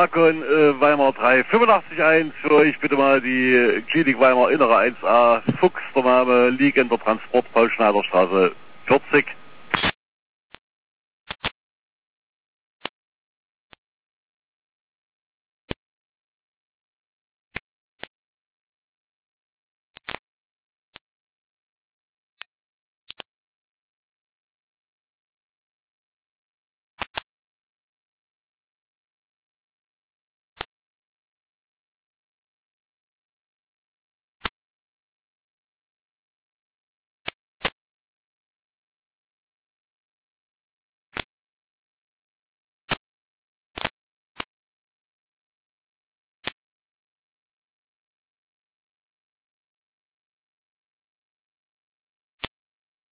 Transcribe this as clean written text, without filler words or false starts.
Markon, Weimar 3881 für euch bitte mal die Klinik Weimar Innere 1A, Fuchs der Name, liegender Transport, Paul-Schneider-Straße 40.